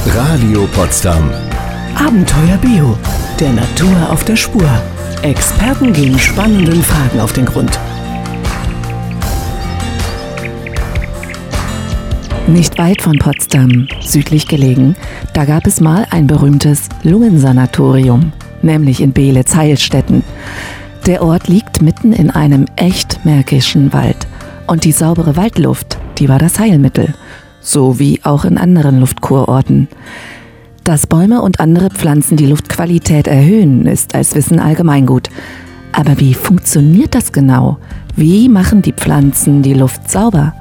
Radio Potsdam. Abenteuer Bio. Der Natur auf der Spur. Experten gehen spannenden Fragen auf den Grund. Nicht weit von Potsdam, südlich gelegen, da gab es mal ein berühmtes Lungensanatorium, nämlich in Beelitz-Heilstätten. Der Ort liegt mitten in einem echt märkischen Wald. Und die saubere Waldluft, die war das Heilmittel. So wie auch in anderen Luftkurorten. Dass Bäume und andere Pflanzen die Luftqualität erhöhen, ist als Wissen allgemeingut. Aber wie funktioniert das genau? Wie machen die Pflanzen die Luft sauber?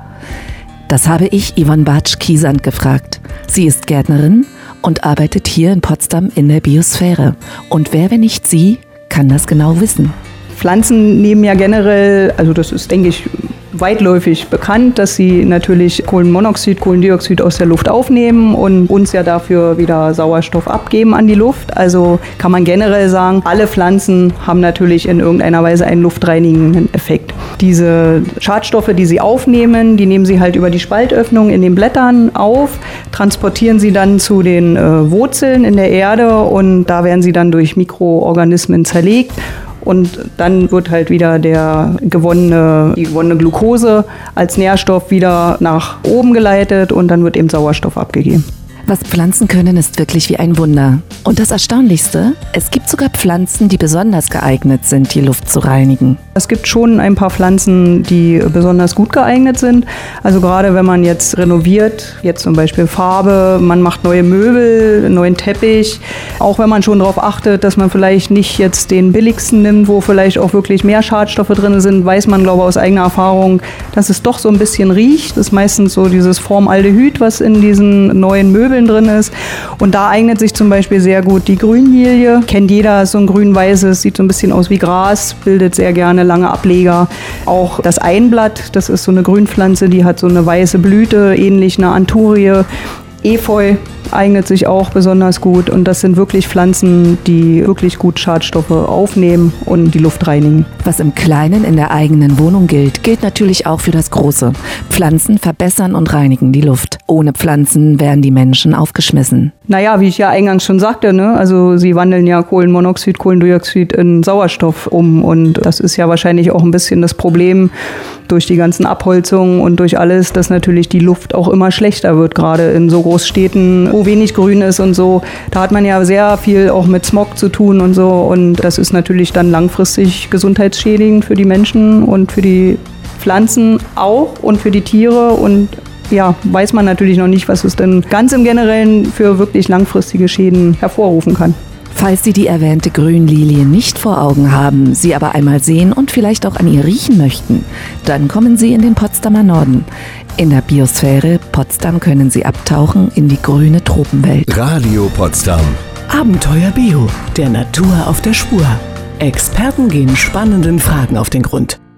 Das habe ich Yvonne Bartsch-Kiesand gefragt. Sie ist Gärtnerin und arbeitet hier in Potsdam in der Biosphäre. Und wer, wenn nicht sie, kann das genau wissen? Pflanzen nehmen ja generell, also das ist, denke ich, weitläufig bekannt, dass sie natürlich Kohlenmonoxid, Kohlendioxid aus der Luft aufnehmen und uns ja dafür wieder Sauerstoff abgeben an die Luft. Also kann man generell sagen, alle Pflanzen haben natürlich in irgendeiner Weise einen luftreinigenden Effekt. Diese Schadstoffe, die sie aufnehmen, die nehmen sie halt über die Spaltöffnung in den Blättern auf, transportieren sie dann zu den Wurzeln in der Erde und da werden sie dann durch Mikroorganismen zerlegt. Und dann wird halt wieder die gewonnene Glucose als Nährstoff wieder nach oben geleitet und dann wird eben Sauerstoff abgegeben. Was Pflanzen können, ist wirklich wie ein Wunder. Und das Erstaunlichste, es gibt sogar Pflanzen, die besonders geeignet sind, die Luft zu reinigen. Es gibt schon ein paar Pflanzen, die besonders gut geeignet sind. Also gerade wenn man jetzt renoviert, jetzt zum Beispiel Farbe, man macht neue Möbel, neuen Teppich. Auch wenn man schon darauf achtet, dass man vielleicht nicht jetzt den billigsten nimmt, wo vielleicht auch wirklich mehr Schadstoffe drin sind, weiß man, glaube ich, aus eigener Erfahrung, dass es doch so ein bisschen riecht. Das ist meistens so dieses Formaldehyd, was in diesen neuen Möbeln drin ist. Und da eignet sich zum Beispiel sehr gut die Grünlilie. Kennt jeder, so ein grün-weißes, sieht so ein bisschen aus wie Gras, bildet sehr gerne lange Ableger. Auch das Einblatt, das ist so eine Grünpflanze, die hat so eine weiße Blüte, ähnlich einer Anturie. Efeu eignet sich auch besonders gut und das sind wirklich Pflanzen, die wirklich gut Schadstoffe aufnehmen und die Luft reinigen. Was im Kleinen in der eigenen Wohnung gilt, gilt natürlich auch für das Große. Pflanzen verbessern und reinigen die Luft. Ohne Pflanzen wären die Menschen aufgeschmissen. Naja, wie ich ja eingangs schon sagte, also sie wandeln ja Kohlenmonoxid, Kohlendioxid in Sauerstoff um und das ist ja wahrscheinlich auch ein bisschen das Problem durch die ganzen Abholzungen und durch alles, dass natürlich die Luft auch immer schlechter wird, gerade in so Großstädten, wo wenig Grün ist und so. Da hat man ja sehr viel auch mit Smog zu tun und so und das ist natürlich dann langfristig gesundheitsschädigend für die Menschen und für die Pflanzen auch und für die Tiere und ja, weiß man natürlich noch nicht, was es denn ganz im Generellen für wirklich langfristige Schäden hervorrufen kann. Falls Sie die erwähnte Grünlilie nicht vor Augen haben, sie aber einmal sehen und vielleicht auch an ihr riechen möchten, dann kommen Sie in den Potsdamer Norden. In der Biosphäre Potsdam können Sie abtauchen in die grüne Tropenwelt. Radio Potsdam. Abenteuer Bio. Der Natur auf der Spur. Experten gehen spannenden Fragen auf den Grund.